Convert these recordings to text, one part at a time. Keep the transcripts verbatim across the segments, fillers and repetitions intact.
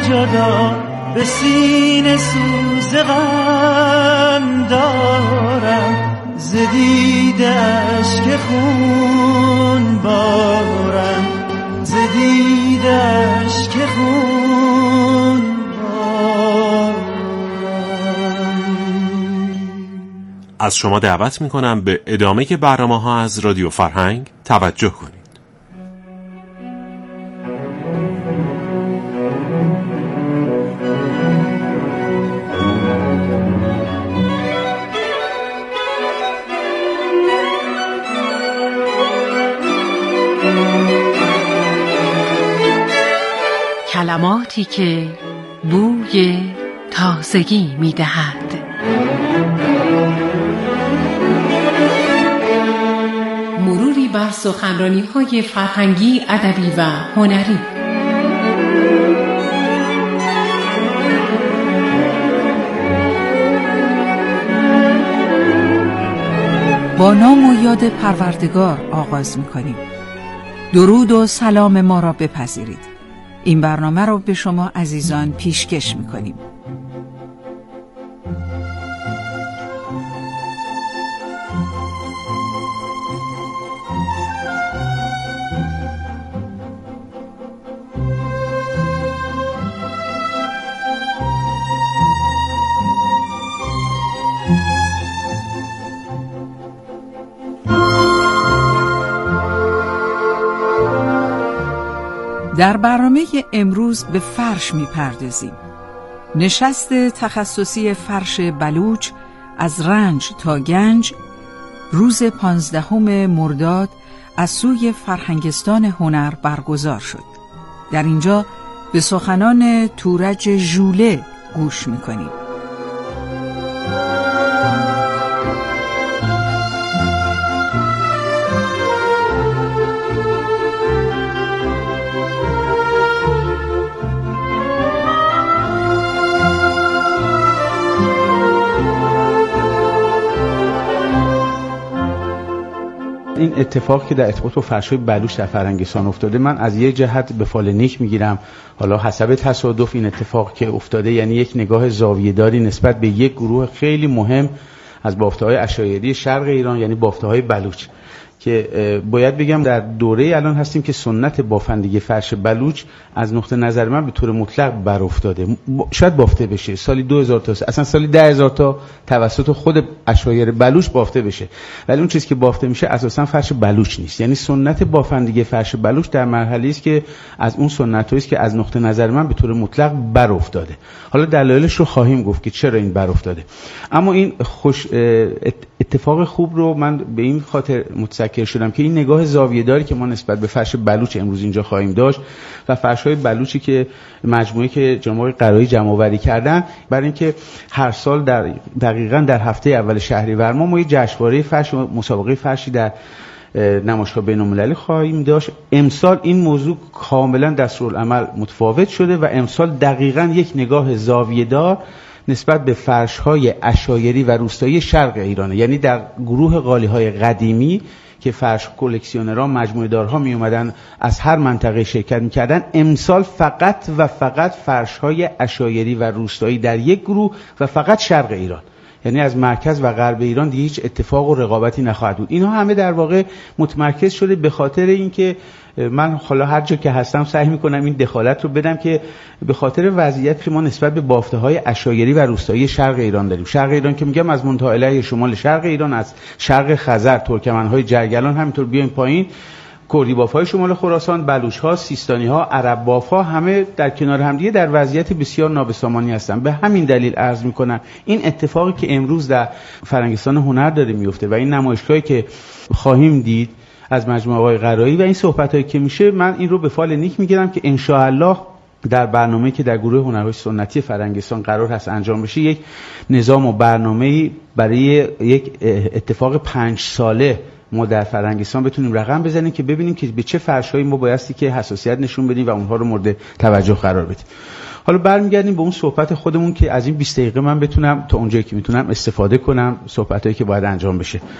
جدا به سینه سوز غم دارم، ز دیده اشک خون بارم، ز دیده اشک خون بارم. از شما دعوت میکنم به ادامه برنامه ها از رادیو فرهنگ توجه کنید. کلماتی که بوی تازگی می‌دهد. مروری بر سخنرانی‌های فرهنگی، ادبی و هنری. با نام و یاد پروردگار آغاز می‌کنیم. درود و سلام ما را بپذیرید. این برنامه رو به شما عزیزان پیشکش می‌کنیم. در برنامه امروز به فرش می‌پردازیم. نشست تخصصی فرش بلوچ از رنج تا گنج روز پانزدهم مرداد از سوی فرهنگستان هنر برگزار شد. در اینجا به سخنان تورج ژوله گوش می‌کنیم. این اتفاق که در ارتباط با فرش‌های بلوچ در فرهنگستان افتاده، من از یک جهت به فال نیک میگیرم. حالا حسب تصادف این اتفاق که افتاده، یعنی یک نگاه زاویه‌داری نسبت به یک گروه خیلی مهم از بافته‌های عشایری شرق ایران، یعنی بافته‌های بلوچ، که باید بگم در دوره الان هستیم که سنت بافندگی فرش بلوچ از نقطه نظر من به طور مطلق بر افتاده. شاید بافته بشه سالی دو هزار تا، اصلا سالی ده هزار تا توسط خود عشایر بلوچ بافته بشه، ولی اون چیزی که بافته میشه اساسا فرش بلوچ نیست. یعنی سنت بافندگی فرش بلوچ در مرحله است که از اون سنتایی است که از نقطه نظر من به طور مطلق بر افتاده. حالا دلایلش رو خواهیم گفت که چرا این بر افتاده، اما این خوش اتفاق خوب رو من به این خاطر متذکر شدم که این نگاه زاویه‌داری که ما نسبت به فرش بلوچ امروز اینجا خواهیم داشت و فرش‌های بلوچی که مجموعه که جناب قرایی جمع‌آوری کردن، برای اینکه هر سال در دقیقاً در هفته اول شهریور ما ما یه جشنواره فرش و مسابقه فرشی در نمایشگاه بین‌المللی خواهیم داشت. امسال این موضوع کاملا دستورالعمل متفاوت شده و امسال دقیقاً یک نگاه زاویه‌دار نسبت به فرش‌های عشایری و روستایی شرق ایرانه. یعنی در گروه قالی‌های قدیمی که فرش کلکسیونرها، مجموعه دارها می اومدن از هر منطقه شرکت می‌کردن، امسال فقط و فقط فرش‌های عشایری و روستایی در یک گروه و فقط شرق ایران، یعنی از مرکز و غرب ایران دیگه هیچ اتفاق و رقابتی نخواهد بود. اینها همه در واقع متمرکز شده به خاطر اینکه من حالا هر جا که هستم سعی میکنم این دخالت رو بدم که به خاطر وضعیتی که ما نسبت به بافته‌های عشایری و روستایی شرق ایران داریم. شرق ایران که میگم از منطقه علیه شمال شرق ایران، از شرق خزر، ترکمن‌های جرگلان، همینطور بیایم پایین کردی باف‌های شمال خراسان، بلوچ‌ها، سیستانی‌ها، عرب باف‌ها، همه در کنار هم دیگه در وضعیت بسیار نابسامانی هستن. به همین دلیل عرض میکنم این اتفاقی که امروز در فرهنگستان هنر داره میفته و این نمایشگاهی که خواهیم دید از مجموعه آقای قرایی و این صحبتایی که میشه، من این رو به فال نیک میگیرم که ان شاء الله در برنامه‌ای که در گروه هنرهای سنتی فرهنگستان قرار هست انجام بشه، یک نظام و برنامه‌ای برای یک اتفاق پنج ساله ما در فرهنگستان بتونیم رقم بزنیم که ببینیم که به چه فرش‌هایی ما بایستی که حساسیت نشون بدیم و اونها رو مورد توجه قرار بدیم. حالا برمیگردیم به اون صحبت خودمون که از این بیست دقیقه من بتونم تا اونجایی که میتونم استفاده کنم، صحبتایی که باید انجام بشه.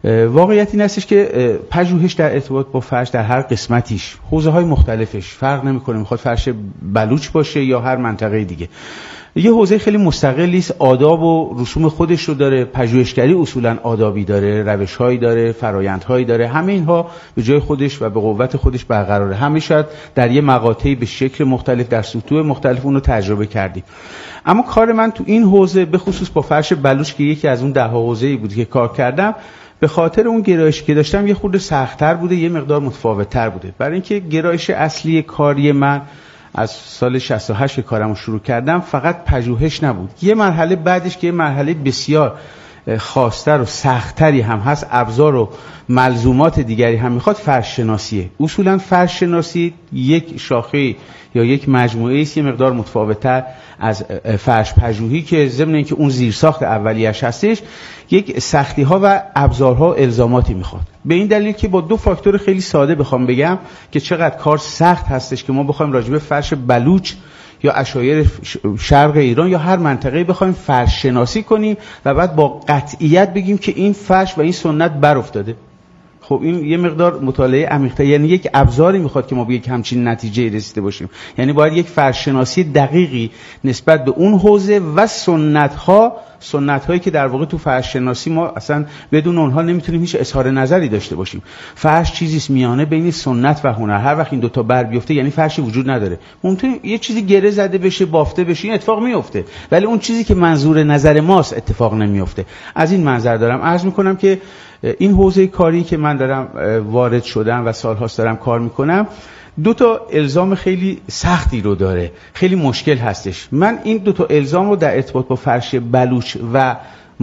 واقعیت این هستش که پژوهش در ارتباط با فرش در هر قسمتیش حوزه‌های مختلفش فرق نمی‌کنه، میخواد فرش بلوچ باشه یا هر منطقه دیگه، یه حوزه خیلی مستقلی است، آداب و رسوم خودش رو داره. پژوهشگری اصولاً آدابی داره، روش‌هایی داره، فرآیندهایی داره، همه اینها به جای خودش و به قوت خودش برقراره. همه شاید در یه مقاطعی به شکل مختلف در سطوح مختلف اون رو تجربه کردیم. اما کار من تو این حوزه به خصوص با فرش بلوچ که یکی از اون ده حوزه‌ای بود که کار کردم، به خاطر اون گرایشی که داشتم یه خورده سخت‌تر بوده، یه مقدار متفاوت‌تر بوده. برای اینکه گرایش اصلی کاری من از سال شصت و هشت که کارمو شروع کردم فقط پژوهش نبود. یه مرحله بعدش که یه مرحله بسیار خاص‌تر و سخت‌تری هم هست، ابزار و ملزومات دیگری هم میخواد، فرش شناسیه. اصولاً فرش شناسی یک شاخه یا یک مجموعه است یه مقدار متفاوت‌تر از فرش پژوهی که ضمن اینکه اون زیرساخت اولیه‌اش هستش، یک سختی‌ها و ابزارها و الزاماتی میخواد. به این دلیل که با دو فاکتور خیلی ساده بخوام بگم که چقدر کار سخت هستش که ما بخوایم راجع به فرش بلوچ یا عشایر شرق ایران یا هر منطقه‌ای بخوایم فرش شناسی کنیم و بعد با قطعیت بگیم که این فرش و این سنت بر افتاده. خب این یه مقدار مطالعه عمیق‌تر، یعنی یک ابزاری میخواد که ما به یک همچین نتیجه رسیده باشیم. یعنی باید یک فرش شناسی دقیقی نسبت به اون حوزه و سنت‌ها، سنت‌هایی که در واقع تو فرش شناسی ما اصلا بدون اونها نمیتونیم هیچ اظهار نظری داشته باشیم. فرش چیزیست میانه بین سنت و هنر. هر وقت این دو تا بر بیفته یعنی فرشی وجود نداره. ممکنه یه چیزی گره زده بشه، بافته بشه، این اتفاق میفته، ولی اون چیزی که منظور نظر ماست اتفاق نمیفته. از این منظر دارم عرض میکنم که این حوزه کاری که من دارم وارد شدم و سالهاست دارم کار میکنم دو تا الزام خیلی سختی رو داره، خیلی مشکل هستش. من این دو تا الزام رو در ارتباط با فرش بلوچ و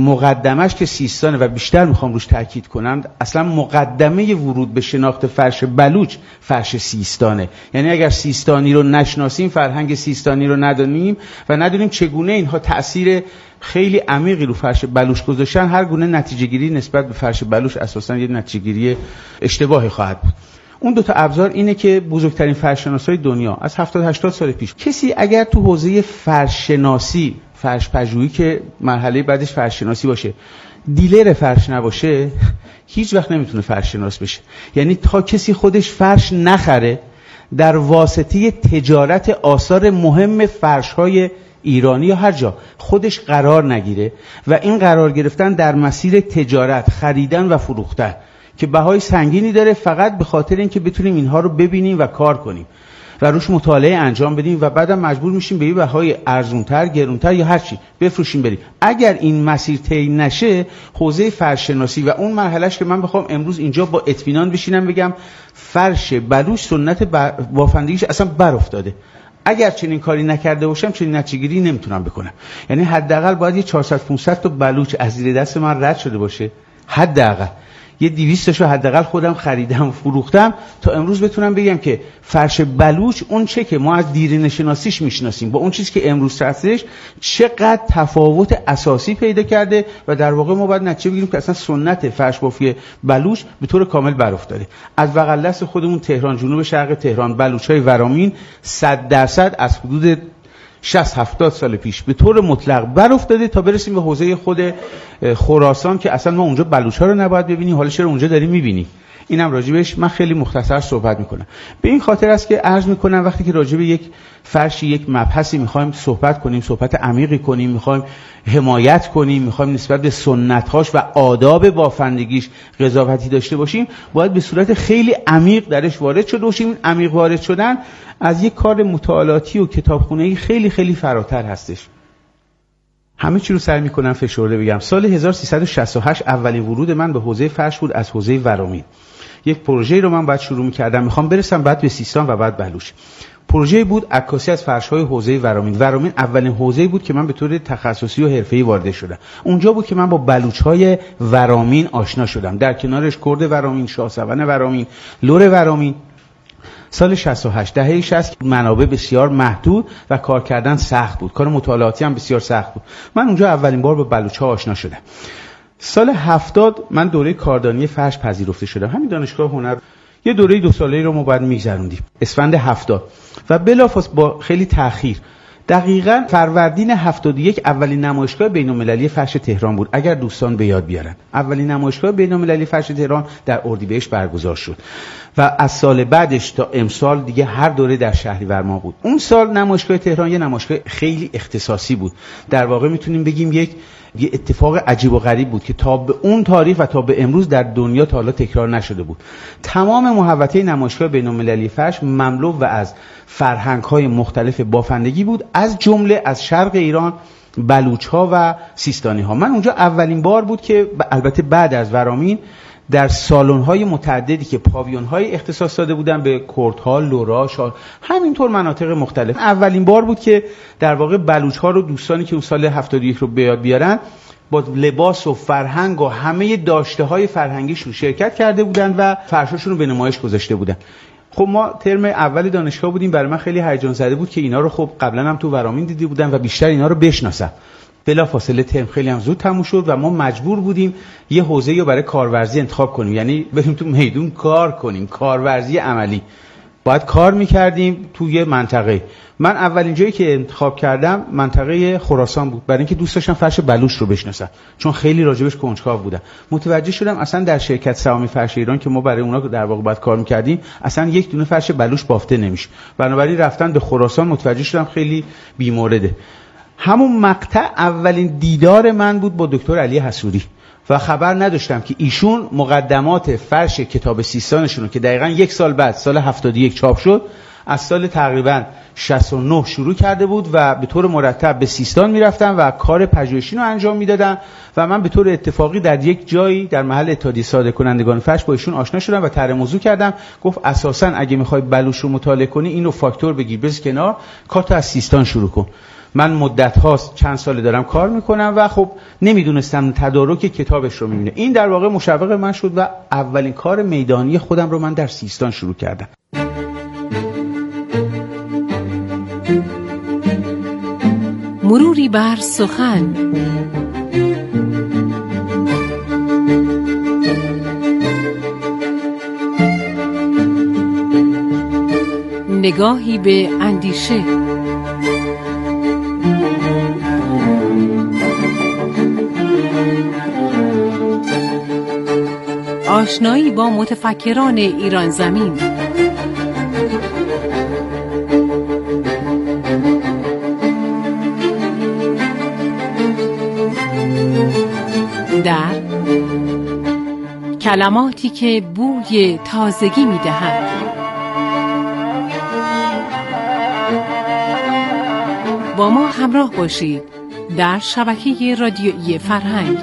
مقدمش که سیستانه و بیشتر میخوام روش تاکید کنم، اصلا مقدمه ورود به شناخت فرش بلوچ فرش سیستانه. یعنی اگر سیستانی رو نشناسیم، فرهنگ سیستانی رو ندانیم و ندونیم چگونه اینها تأثیر خیلی عمیقی رو فرش بلوچ گذاشتن، هر گونه نتیجه گیری نسبت به فرش بلوچ اساسا یه نتیجه گیری اشتباهی خواهد بود. اون دو تا ابزار اینه که بزرگترین فرش‌شناسای دنیا از هفتاد هشتاد سال پیش، کسی اگر تو حوزه فرش‌شناسی، فرش پژوهی که مرحله بعدش فرش‌شناسی باشه، دیلر فرش نباشه، هیچ وقت نمیتونه فرش‌شناس بشه. یعنی تا کسی خودش فرش نخره، در واسطه تجارت آثار مهم فرش‌های ایرانی یا هر جا خودش قرار نگیره و این قرار گرفتن در مسیر تجارت، خریدن و فروختن که بهای سنگینی داره، فقط به خاطر اینکه بتونیم اینها رو ببینیم و کار کنیم و روش مطالعه انجام بدیم و بعدم مجبور میشیم به یه بهای ارزونتر، گرونتر یا هر چی بفروشیم بریم. اگر این مسیر طی نشه، حوزه فرش‌شناسی و اون مرحلهش که من بخوام امروز اینجا با اطمینان بشینم بگم فرش بلوچ سنت بافندگیش اصلا بر افتاده، اگر چنین کاری نکرده باشم چنین نتیجه‌گیری نمیتونم بکنم. یعنی حداقل باید یه چهارصد پانصد تا بلوچ از زیر دست من رد شده باشه، حداقل یه دویست تاشو حداقل خودم خریدم و فروختم تا امروز بتونم بگم که فرش بلوچ اون چه که ما از دیرینه شناسیش میشناسیم با اون چیزی که امروز هستش چقدر تفاوت اساسی پیدا کرده و در واقع ما باید نتیجه بگیریم که اصلا سنت فرش بافی بلوچ به طور کامل بر افتاده. از بغل دست خودمون تهران، جنوب شرق تهران، بلوچای ورامین صد درصد از حدود شصت هفتاد سال پیش به طور مطلق بر افتاده تا برسیم به حوزه خود خراسان که اصلا ما اونجا بلوچ‌ها رو نباید ببینیم، حالا چرا اونجا داریم می‌بینیم. اینم راجبش من خیلی مختصر صحبت میکنم. به این خاطر است که عرض میکنم وقتی که راجب یک فرشی، یک مبحثی میخوایم صحبت کنیم، صحبت عمیقی کنیم، میخوایم حمایت کنیم، میخوایم نسبت به سنت‌هاش و آداب بافندگیش قضاوتی داشته باشیم، باید به صورت خیلی عمیق درش وارد شده باشیم. عمیق وارد شدن از یک کار مطالعاتی و کتابخونه‌ای خیلی خیلی فراتر هستش. همه چی رو سعی میکنم فشرده بگم. سال هزار و سیصد و شصت و هشت اولین ورود من به حوزه فرش بود از حوزه ورامین. یک پروژه‌ای رو من بعد شروع می‌کردم، می‌خوام برسم بعد به سیستان و بعد بلوچ. پروژه‌ای بود عکاسی از فرش‌های حوزه ورامین. ورامین اولین حوزه‌ای بود که من به طور تخصصی و حرفه‌ای وارد شدم. اونجا بود که من با بلوچ‌های ورامین آشنا شدم. در کنارش کرد ورامین، شاهسوان ورامین، لور ورامین. سال شصت و هشت دهه شصت منابع بسیار محدود و کار کردن سخت بود، کار مطالعاتی هم بسیار سخت بود. من اونجا اولین بار با بلوچ‌ها آشنا شدم. سال هفتاد من دوره کاردانی فرش پذیرفته شدم. همین دانشگاه هنر یه دوره دو ساله‌ای رو ما بعد می‌گذروندیم. اسفند هفتاد و بلافاصله با خیلی تأخیر دقیقاً فروردین هفتاد و یک اولین نمایشگاه بین‌المللی فرش تهران بود. اگر دوستان به یاد بیارن، اولین نمایشگاه بین‌المللی فرش تهران در اردیبهشت برگزار شد و از سال بعدش تا امسال دیگه هر دوره در شهریور ماه بود. اون سال نمایشگاه تهران یه نمایشگاه خیلی اختصاصی بود. در واقع میتونیم بگیم یک یه اتفاق عجیب و غریب بود که تا به اون تاریخ و تا به امروز در دنیا تا حالا تکرار نشده بود. تمام محوطه نمایشگاه بین‌المللی فرش مملو و از فرهنگ‌های مختلف بافندگی بود، از جمله از شرق ایران، بلوچ‌ها و سیستانی‌ها. من اونجا اولین بار بود که البته بعد از ورامین در سالن‌های متعددی که پاویون‌های اختصاص داده بودن به کردها، لورا، شاه، همینطور مناطق مختلف، اولین بار بود که در واقع بلوچ‌ها رو، دوستانی که اون سال هفتاد و یک رو بیاد بیارن، با لباس و فرهنگ و همه داشته‌های فرهنگیشون شرکت کرده بودن و فرشاشون رو به نمایش گذاشته بودن. خب ما ترم اول دانشگاه بودیم، برای من خیلی هیجان زده بود که اینا رو خب قبلا هم تو ورامین دیده بودم و بیشتر اینا رو بشناسم. بلا فاصله ترم خیلی هم زود تموم شد و ما مجبور بودیم یه حوزه‌ای رو برای کارورزی انتخاب کنیم، یعنی بریم تو میدون کار کنیم، کارورزی عملی. باید کار می‌کردیم توی منطقه. من اولین جایی که انتخاب کردم منطقه خراسان بود، برای اینکه دوست داشتم فرش بلوچ رو بشناسم، چون خیلی راجبش کنجکاو بودم. متوجه شدم اصلا در شرکت سهامی فرش ایران که ما برای اونا در واقع باید کار می‌کردیم، اصلا یک دونه فرش بلوچ بافته نمیشه. بنابراین رفتن به خراسان متوجه شدم خیلی بی‌مورده. همون مقطع اولین دیدار من بود با دکتر علی حسوری و خبر نداشتم که ایشون مقدمات فرش کتاب سیستانشون رو که دقیقاً یک سال بعد سال هفتاد و یک چاپ شد، از سال تقریباً شصت و نه شروع کرده بود و به طور مرتب به سیستان میرفتن و کار پژوهشی رو انجام میدادن و من به طور اتفاقی در یک جایی در محل اتحادیه صادر کنندگان فرش با ایشون آشنا شدم و طرح موضوع کردم. گفت اساساً اگه میخوای بلوچ رو مطالعه کنی اینو فاکتور بگیر بذار کنار، کارتو از سیستان شروع کن. من مدت هاست چند ساله دارم کار میکنم و خب نمیدونستم تدارک کتابش رو میبینه. این در واقع مشوق من شد و اولین کار میدانی خودم رو من در سیستان شروع کردم. مروری بر سخن. نگاهی به اندیشه. آشنایی با متفکران ایران زمین. در کلماتی که بوی تازگی می‌دهند. با ما همراه باشید در شبکه رادیویی فرهنگ.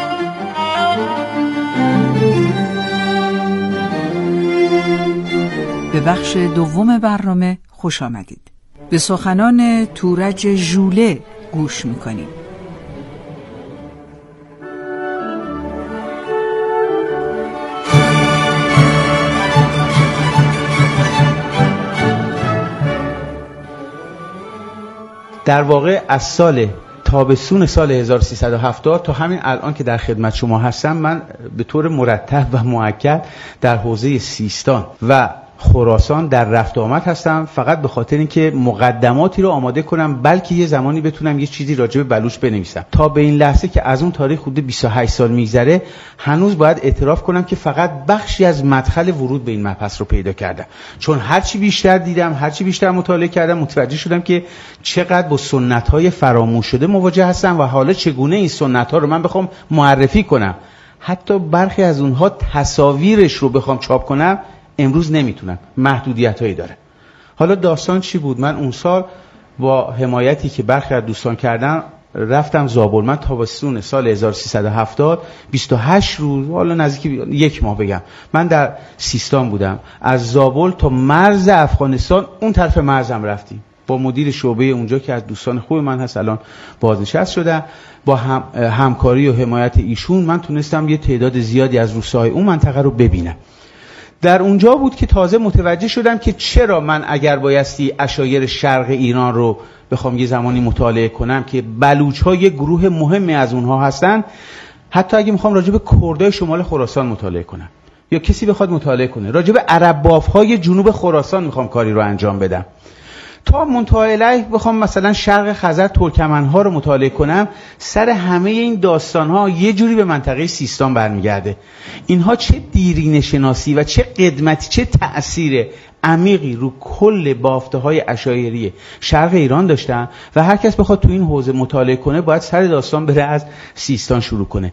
به بخش دوم برنامه خوش آمدید. به سخنان تورج ژوله گوش می‌کنید. در واقع از سال تابستون سال هزار و سیصد و هفتاد تا همین الان که در خدمت شما هستم، من به طور مرتب و موکد در حوزه سیستان و خراسان در رفت و آمد هستم، فقط به خاطر اینکه مقدماتی رو آماده کنم بلکه یه زمانی بتونم یه چیزی راجع به بلوچ بنویسم. تا به این لحظه که از اون تاریخ حدود بیست و هشت سال میگذره، هنوز باید اعتراف کنم که فقط بخشی از مدخل ورود به این مبحث رو پیدا کردم، چون هرچی بیشتر دیدم، هرچی بیشتر مطالعه کردم، متوجه شدم که چقدر با سنت‌های فراموش شده مواجه هستم و حالا چگونه این سنت‌ها رو من بخوام معرفی کنم، حتی برخی از اونها تصاویرش رو بخوام چاپ کنم، امروز نمیتونم، محدودیت‌هایی داره. حالا داستان چی بود؟ من اون سال با حمایتی که برخی از دوستان کردن رفتم زابل. من تابستون سال هزار و سیصد و هفتاد بیست و هشت روز، حالا نزدیک یک ماه بگم، من در سیستان بودم. از زابل تا مرز افغانستان اون طرف مرزم رفتیم با مدیر شعبه اونجا که از دوستان خوب من هست، الان بازنشسته شده. با هم، همکاری و حمایت ایشون من تونستم یه تعداد زیادی از روستاهای اون منطقه رو ببینم. در اونجا بود که تازه متوجه شدم که چرا من اگر بایستی عشایر شرق ایران رو بخوام یه زمانی مطالعه کنم که بلوچ‌ها یه گروه مهمی از اونها هستن، حتی اگه میخوام راجع به کردای شمال خراسان مطالعه کنم یا کسی بخواد مطالعه کنه راجع به عرب باف‌های جنوب خراسان میخوام کاری رو انجام بدم، تا منتهای الیه بخوام مثلا شرق خزر ترکمن‌ها رو مطالعه کنم، سر همه این داستان‌ها یه جوری به منطقه سیستان برمیگرده. اینها چه دیرینه شناسی و چه قدمتی، چه تأثیر عمیقی رو کل بافته‌های عشایری شرق ایران داشتن و هر کس بخواد تو این حوزه مطالعه کنه باید سر داستان بره از سیستان شروع کنه.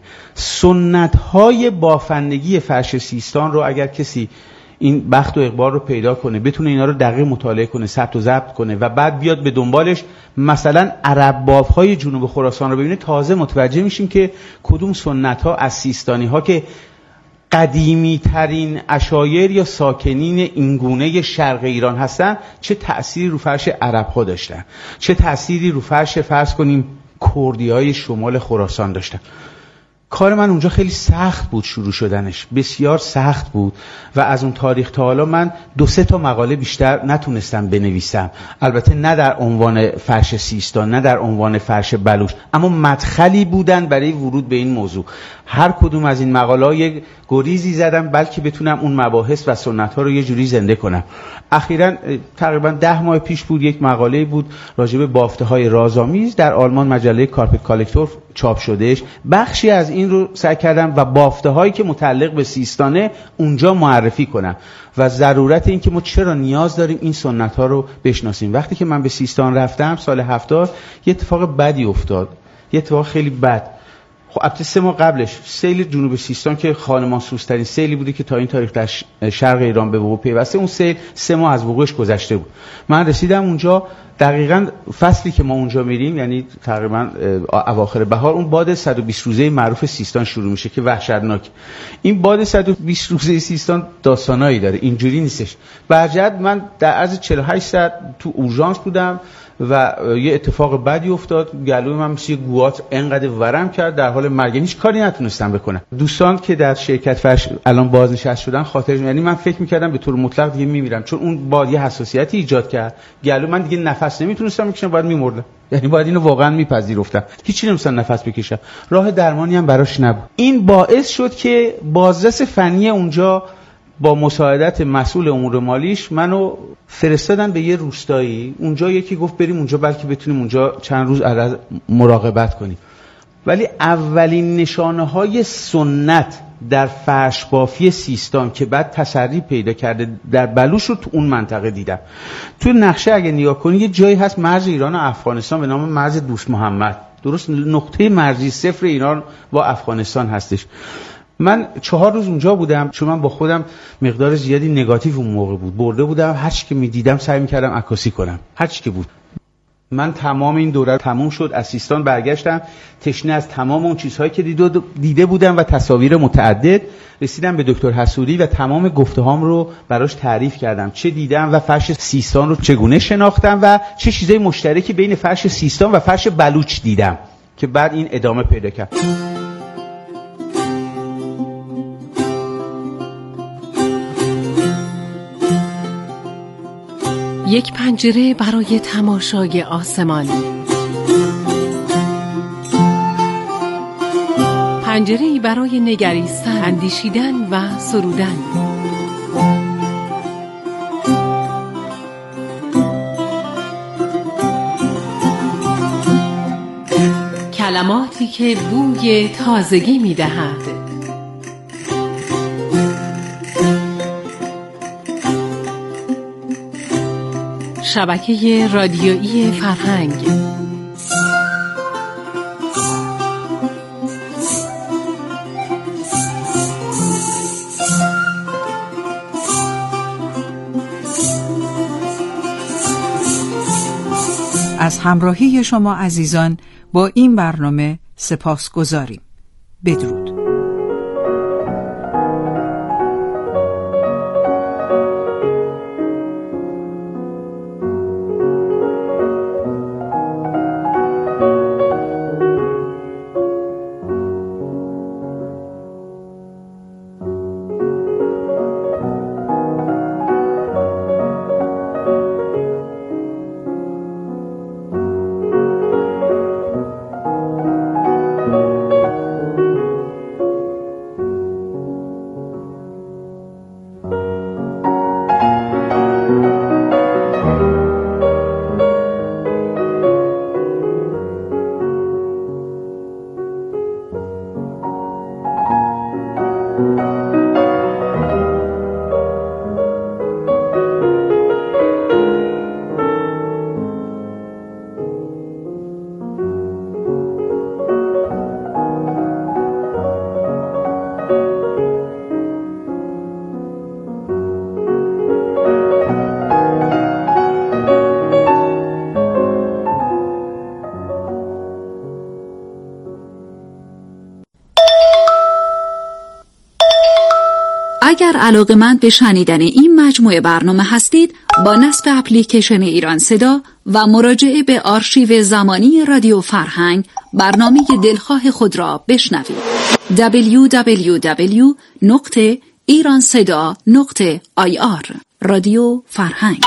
سنت‌های بافندگی فرش سیستان رو اگر کسی این بخت و اقبال رو پیدا کنه، بتونه اینا رو دقیق مطالعه کنه، ثبت و ضبط کنه و بعد بیاد به دنبالش مثلا عرب باف‌های جنوب خراسان رو ببینه، تازه متوجه میشیم که کدوم سنت‌ها از سیستانی‌ها که قدیمی ترین عشایر یا ساکنین این گونه شرق ایران هستن چه تأثیری رو فرش عرب ها داشتن، چه تأثیری رو فرش فرض کنیم کردی های شمال خراسان داشتن. کار من اونجا خیلی سخت بود، شروع شدنش بسیار سخت بود و از اون تاریخ تا حالا من دو سه تا مقاله بیشتر نتونستم بنویسم، البته نه در عنوان فرش سیستان، نه در عنوان فرش بلوچ، اما مدخلی بودن برای ورود به این موضوع. هر کدوم از این مقاله‌ها یک گریزی زدم بلکه بتونم اون مباحث و سنت‌ها رو یه جوری زنده کنم. اخیراً تقریباً ده ماه پیش بود یک مقاله بود راجع به بافته‌های رازآمیز در آلمان، مجله کارپت کالکتور چاپ شدهش. بخشی از این رو سعی کردم و بافته‌هایی که متعلق به سیستانه اونجا معرفی کنم و ضرورت این که ما چرا نیاز داریم این سنت‌ها رو بشناسیم. وقتی که من به سیستان رفتم سال هفتاد یه اتفاق بدی افتاد، یه اتفاق خیلی بد. خب البته سه ماه قبلش سیل جنوب سیستان که خانمانسوزترین سیلی بوده که تا این تاریخ در شرق ایران به وقوع پیوسته، اون سیل سه ماه از وقوعش گذشته بود. من رسیدم اونجا دقیقاً فصلی که ما اونجا میریم، یعنی تقریباً اواخر بهار، اون باد صد و بیست روزه معروف سیستان شروع میشه که وحشتناک. این باد صد و بیست روزه سیستان داستانایی داره، اینجوری نیستش. برجت من در عرض چهل و هشت ساعت تو اورژانس بودم و یه اتفاق بدی افتاد، گلوی من مثل گوات انقدر ورم کرد، در حال مرگ، هیچ کاری نتونستم بکنم. دوستان که در شرکت فرش الان بازنشسته شدن خاطرشون، یعنی من فکر میکردم به طور مطلق دیگه میمیرم، چون اون باد یه حساسیتی ایجاد کرد، گلو من دیگه نفس نمیتونستم بکشم، باید میمردم، یعنی باید اینو واقعا میپذیرفتم، هیچی نمیتونستم نفس بکشم، راه درمانی هم براش نبود. این باعث شد که بازرس فنی اونجا با مساعدت مسئول امور مالیش منو فرستادن به یه روستایی. اونجا یکی گفت بریم اونجا بلکه بتونیم اونجا چند روز عرض مراقبت کنیم. ولی اولین نشانه های سنت در فرش بافی سیستان که بعد تسری پیدا کرده در بلوچ رو تو اون منطقه دیدم. تو نقشه اگه نگاه کنی یه جایی هست مرز ایران و افغانستان به نام مرز دوست محمد، درست نقطه مرزی صفر ایران با افغانستان هستش. من چهار روز اونجا بودم، چون من با خودم مقدار زیادی نگاتیو اون موقع بود برده بودم، هر چی که میدیدم سعی میکردم عکاسی کنم، هر چی که بود. من تمام این دوره تموم شد، از سیستان برگشتم تشنه از تمام اون چیزهایی که دیده بودم و تصاویر متعدد. رسیدم به دکتر حسوری و تمام گفته‌هام رو براش تعریف کردم، چه دیدم و فرش سیستان رو چگونه شناختم و چه چیزای مشترکی بین فرش سیستان و فرش بلوچ دیدم که بعد این ادامه پیدا کرد. یک پنجره برای تماشای آسمان، پنجره‌ای برای نگریستن، اندیشیدن و سرودن. کلماتی که بوی تازگی می‌دهد. شبکه رادیویی فرهنگ. از همراهی شما عزیزان با این برنامه سپاسگزاریم. بدرود. اگر علاقه‌مند به شنیدن این مجموعه برنامه هستید، با نصب اپلیکیشن ایران صدا و مراجعه به آرشیو زمانی رادیو فرهنگ برنامه دلخواه خود را بشنوید. دبلیو دبلیو دبلیو نقطه ایران صدا نقطه آی آر رادیو فرهنگ.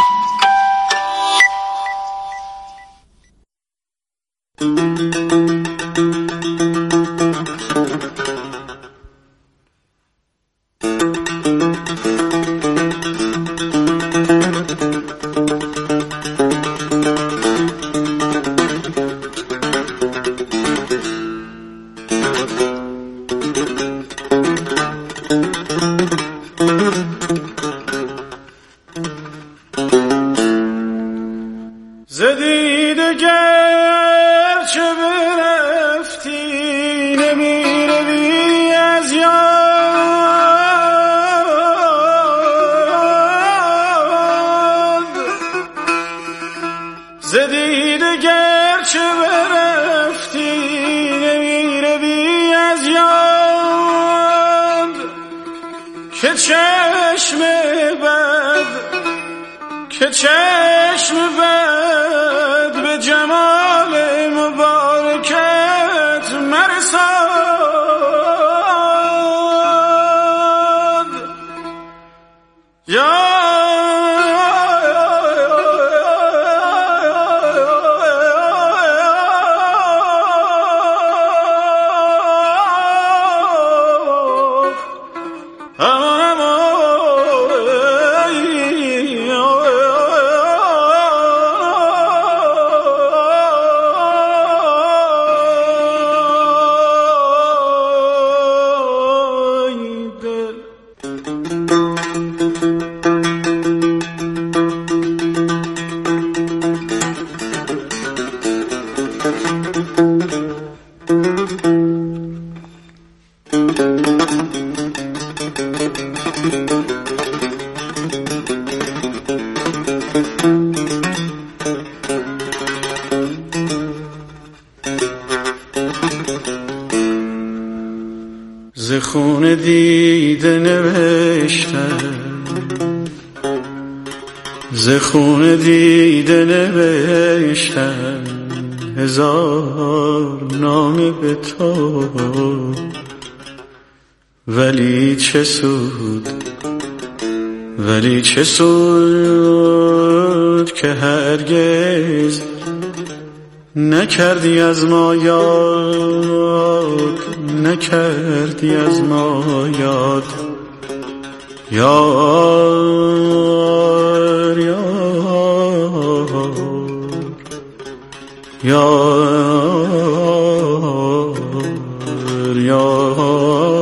ز خون دیده نوشتم، ز خون دیده نوشتم هزار نامه به تو، ولی چه سود، ولی چه سود که هرگز نکردی از ما یاد، نکردی از ما یاد. یار یار یار یار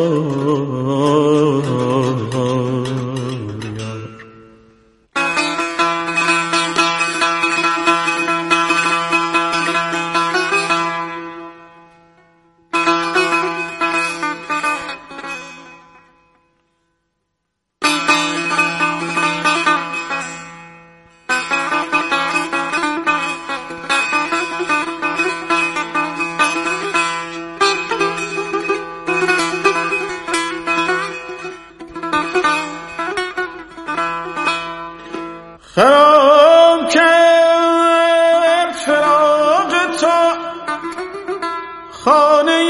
خراب کرد فراق تو خانه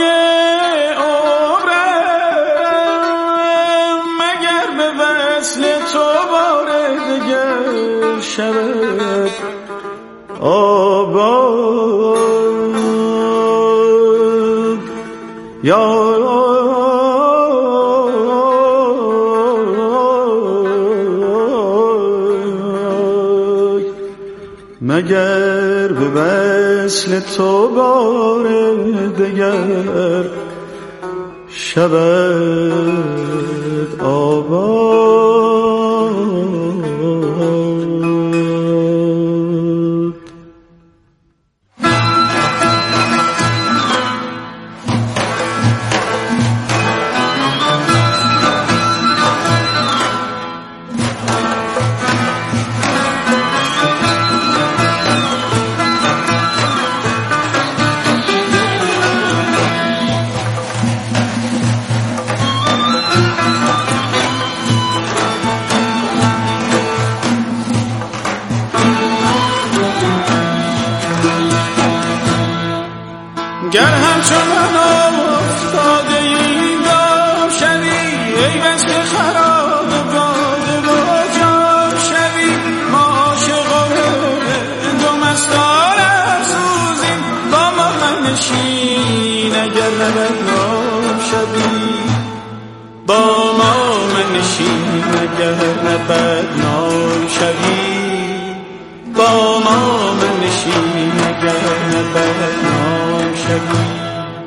عمرم، مگر به وصل تو بار دگر شود آباد. یا مگر به وصل تو بار دگر شود آباد. گر همچون من افتاده این دام شوی، ای بس که خراب باده با جام شوی. ما عاشقان دو مستان افسوزیم، با ما منشین اگر نه بدنام شوی. با ما منشین اگر نه بدنام شوی. با ما منشین اگر نه بدنام شوی.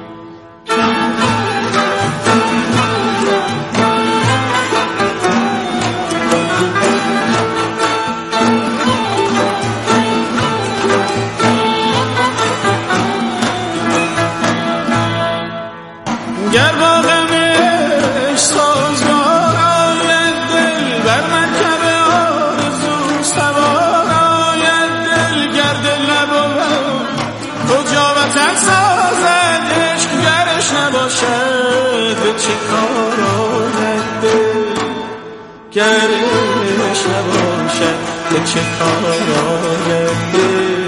گر با غمش سازگار آید دل، بر مرکب آرزو سوار آید دل. گر دل نبود کجا وطن سازد عشق، گرش نباشد به چه کار آید دل. گرش نباشد به چه کار آید دل.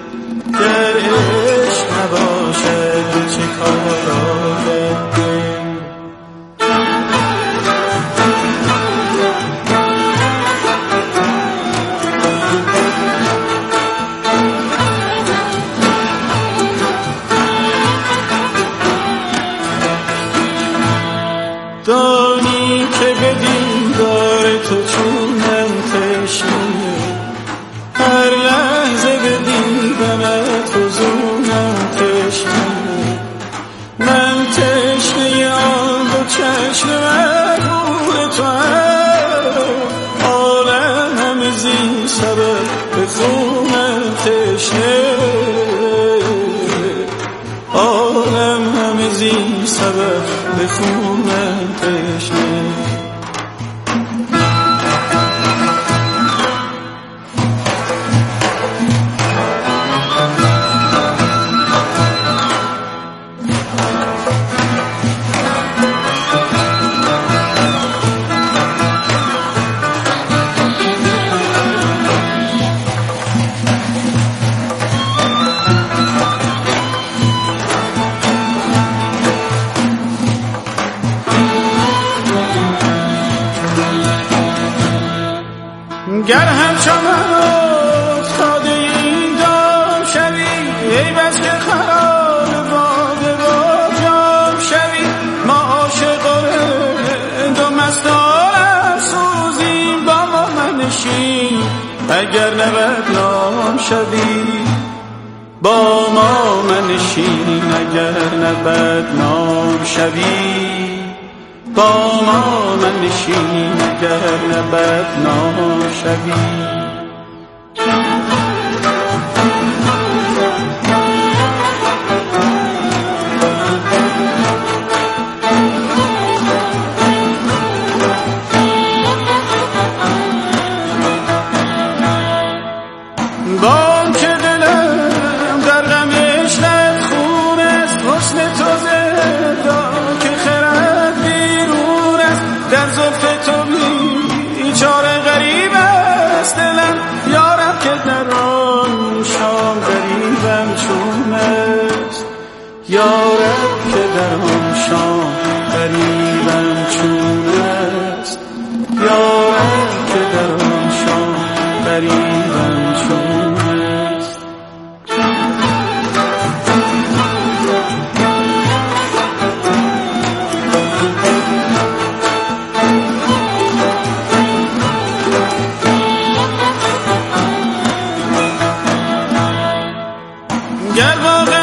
گرش نباشد به چه کار آید دل. دانی که به دیدار تو چونم تشنه، هر لحظه به دیدنت حضونم تشنه. من تشنه آن دو چشم مرموز تو هم، عالم همه زین سبب به خونم تشنه. عالم همه زین سبب به خونم تشنه. گر همچون من افتاده این دام شوی، ای بس که خراب باده با جام شوی. ما عاشقان دو مستان افسوزیم، با ما منشین اگر نه بدنام شوی. با ما منشین اگر نه بدنام شوی. با ما منشین اگر نه بدنام شوی. با که دلم در غمش خون است، حسن تو زندان که خرد بیرون است. در زلف تو بیچاره غریب است دلم، یارب که در آن شام غریبم چون است. یارب که در آن شام غریبم چون است. یارب که در آن شام غریبم چون است. گر واقع